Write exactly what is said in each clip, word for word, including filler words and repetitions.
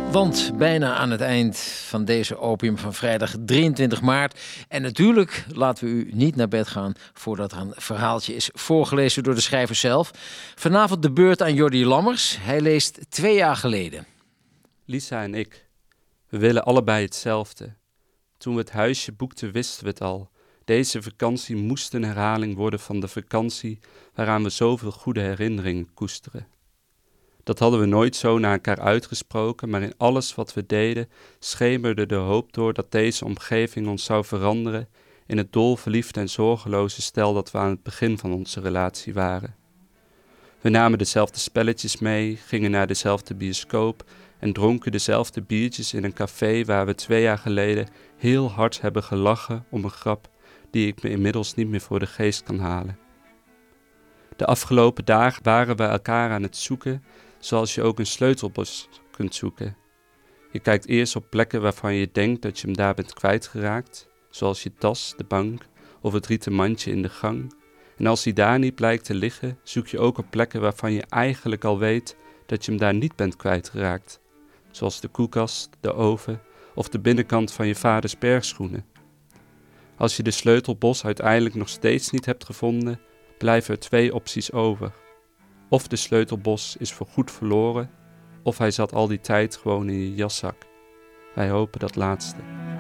Want bijna aan het eind van deze Opium van vrijdag drieëntwintig maart. En natuurlijk laten we u niet naar bed gaan voordat er een verhaaltje is voorgelezen door de schrijver zelf. Vanavond de beurt aan Jordi Lammers. Hij leest twee jaar geleden. Lisa en ik, we willen allebei hetzelfde. Toen we het huisje boekten wisten we het al. Deze vakantie moest een herhaling worden van de vakantie waaraan we zoveel goede herinneringen koesteren. Dat hadden we nooit zo naar elkaar uitgesproken, maar in alles wat we deden schemerde de hoop door dat deze omgeving ons zou veranderen in het dolverliefde en zorgeloze stel dat we aan het begin van onze relatie waren. We namen dezelfde spelletjes mee, gingen naar dezelfde bioscoop en dronken dezelfde biertjes in een café waar we twee jaar geleden heel hard hebben gelachen om een grap die ik me inmiddels niet meer voor de geest kan halen. De afgelopen dagen waren we elkaar aan het zoeken, zoals je ook een sleutelbos kunt zoeken. Je kijkt eerst op plekken waarvan je denkt dat je hem daar bent kwijtgeraakt, zoals je tas, de bank of het rieten mandje in de gang. En als hij daar niet blijkt te liggen, zoek je ook op plekken waarvan je eigenlijk al weet dat je hem daar niet bent kwijtgeraakt, zoals de koelkast, de oven of de binnenkant van je vaders bergschoenen. Als je de sleutelbos uiteindelijk nog steeds niet hebt gevonden, blijven er twee opties over. Of de sleutelbos is voorgoed verloren, of hij zat al die tijd gewoon in je jaszak. Wij hopen dat laatste.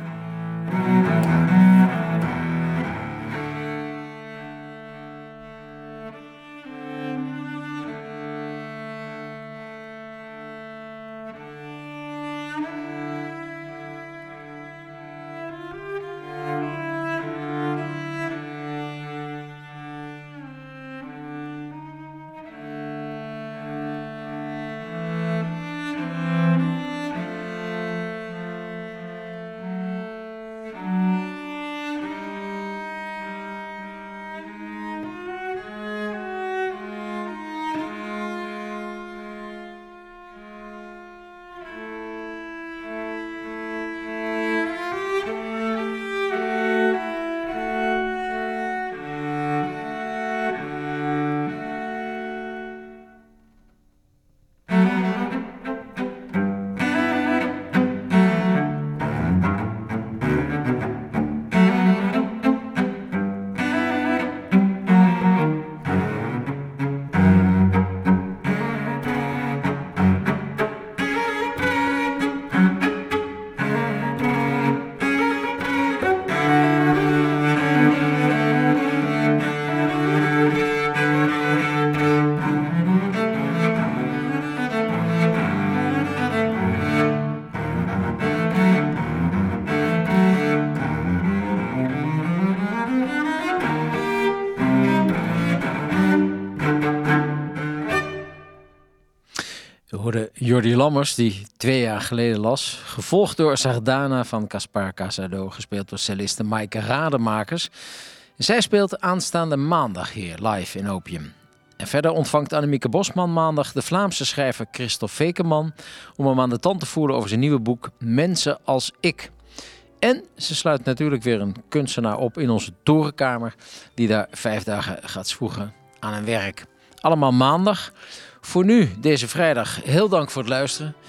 Jordi Lammers, die twee jaar geleden las. Gevolgd door Sardana van Caspar Casado, gespeeld door celliste Maaike Rademakers. Zij speelt aanstaande maandag hier live in Opium. En verder ontvangt Annemieke Bosman maandag de Vlaamse schrijver Christophe Vekeman om hem aan de tand te voeren over zijn nieuwe boek Mensen als ik. En ze sluit natuurlijk weer een kunstenaar op in onze torenkamer die daar vijf dagen gaat zwoegen aan een werk. Allemaal maandag. Voor nu, deze vrijdag, heel dank voor het luisteren.